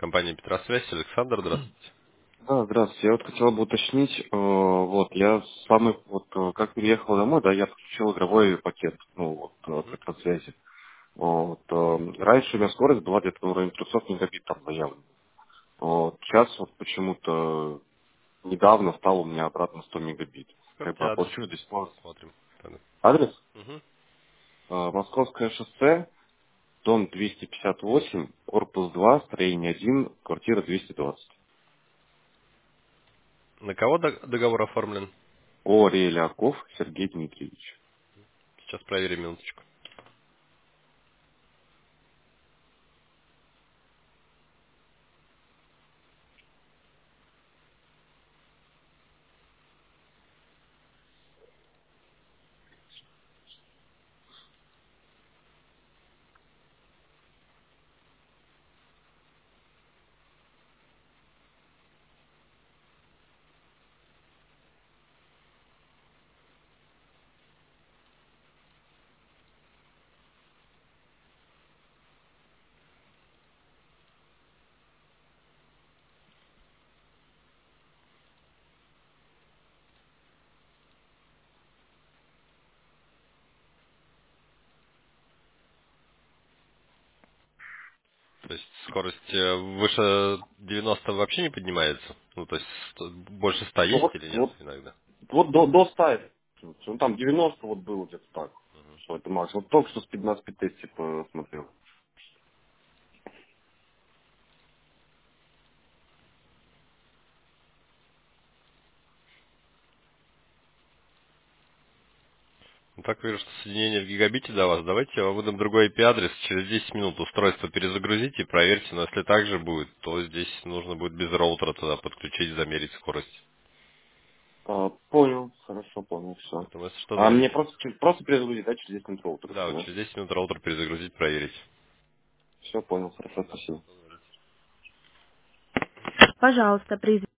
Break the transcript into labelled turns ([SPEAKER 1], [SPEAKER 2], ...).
[SPEAKER 1] Компания Петросвязь, Александр, здравствуйте.
[SPEAKER 2] Да, здравствуйте. Я вот хотел бы уточнить, я с вами, как переехал домой, да, я подключил игровой пакет,
[SPEAKER 1] Мгм.
[SPEAKER 2] как на связи. Раньше у меня скорость была где-то на уровне 300 мегабит там заявлена. Сейчас вот почему-то недавно стало у меня обратно 100 мегабит. Как
[SPEAKER 1] Скажите
[SPEAKER 2] бы,
[SPEAKER 1] адрес,
[SPEAKER 2] получу до сих пор.
[SPEAKER 1] посмотрим. Тогда.
[SPEAKER 2] Адрес?
[SPEAKER 1] Мгм.
[SPEAKER 2] Московское шоссе, дом 258, корпус 2, строение 1, квартира 220.
[SPEAKER 1] На кого договор оформлен?
[SPEAKER 2] О. Реляков Сергей Дмитриевич.
[SPEAKER 1] Сейчас проверим минуточку. То есть скорость выше 90 вообще не поднимается? Ну, то есть больше 100
[SPEAKER 2] Ну,
[SPEAKER 1] есть или нет иногда?
[SPEAKER 2] Вот до 100, ну там 90 вот было где-то так. Что это макс. Вот только что на спидтесте посмотрел.
[SPEAKER 1] Ну, так вижу, что соединение в гигабите до вас. Давайте я вам выдам другой IP-адрес. Через 10 минут устройство перезагрузите и проверьте. Но если так же будет, то здесь нужно будет без роутера туда подключить, замерить скорость.
[SPEAKER 2] Понял, хорошо, понял, все.
[SPEAKER 1] Поэтому если что,
[SPEAKER 2] А мне
[SPEAKER 1] звоните.
[SPEAKER 2] просто перезагрузить, да, через 10 минут роутер,
[SPEAKER 1] Да,
[SPEAKER 2] все,
[SPEAKER 1] вот
[SPEAKER 2] да?
[SPEAKER 1] через 10 минут роутер перезагрузить, проверить.
[SPEAKER 2] Все, понял, хорошо, спасибо.
[SPEAKER 1] Пожалуйста,
[SPEAKER 2] Пожалуйста,